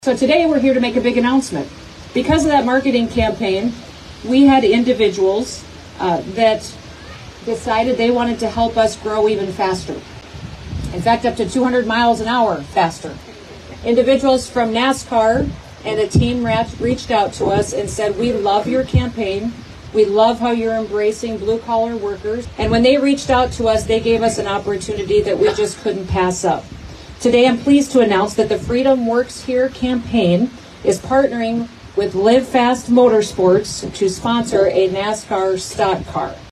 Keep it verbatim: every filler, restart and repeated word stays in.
So today we're here to make a big announcement. Because of that marketing campaign, we had individuals uh, that decided they wanted to help us grow even faster. In fact, up to two hundred miles an hour faster. Individuals from NASCAR and a team reached out to us and said, "We love your campaign. We love how you're embracing blue-collar workers." And when they reached out to us, they gave us an opportunity that we just couldn't pass up. Today, I'm pleased to announce that the Freedom Works Here campaign is partnering with Live Fast Motorsports to sponsor a NASCAR stock car.